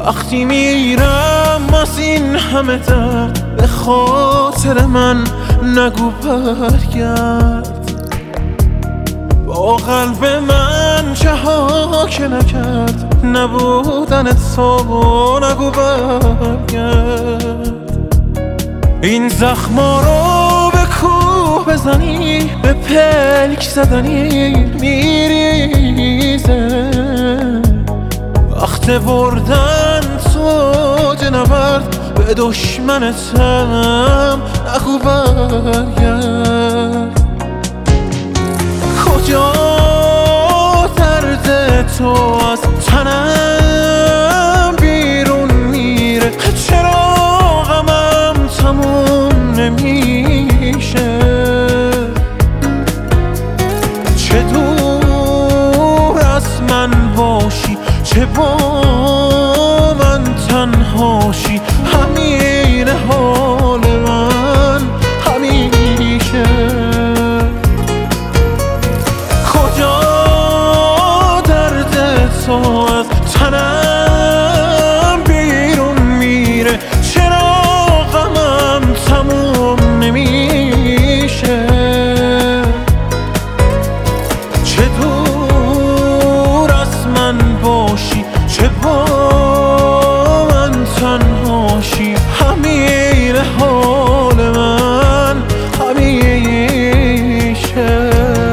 وقتی میرم از این همه درد به خاطر من نگو برگرد. با قلب من چه ها که نکرد نبودن تو نگو برگرد. این زخما رو به کوه بزنی به پلک زدنی میریزه. وقت بردن تو نبرد به دشمنتم نگو برگرد. کجا درد تو از تنم بیرون میره؟ چرا غمم تموم نمیشه؟ چه دور از من باشی چه با من تنهاشی، همین حال من همیشه. کجا درد تو از تنم بیرون میره؟ چرا غمم تموم نمیشه؟ چه دور از من باشی چه با من تنهاشی، همین حال من همیشه.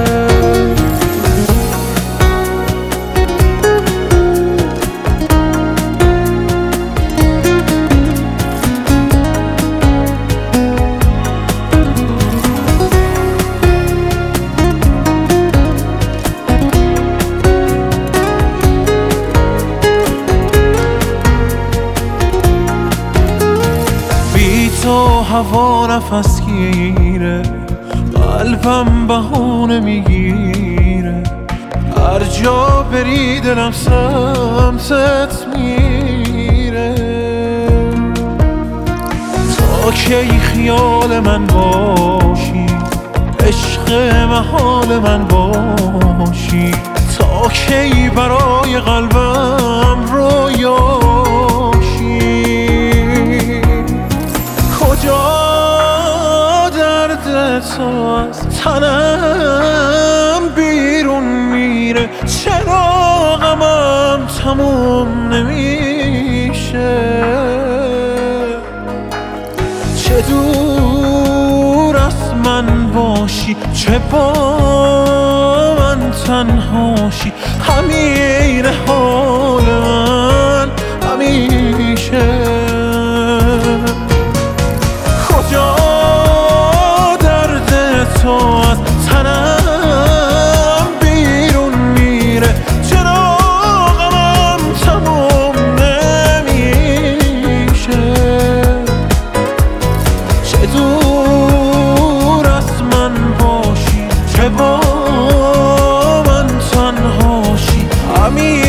تو هوا نفس گیره، قلبم بهونه میگیره. هر جا بری دلم سمتت میره. تا کی خیال من باشی، عشق محال من باشی؟ تا کی برای قلبم رویاشی؟ کجا درد تو از تنم بیرون میره؟ چرا غمم تموم نمیشه؟ چه دور از من باشی چه با من تنهاشی، همین حال من همیشه. کجا درد تو از تنم بیرون میره؟ چرا غمم تموم نمیشه؟ چه دور از من باشی چه با من تنهاشی، همین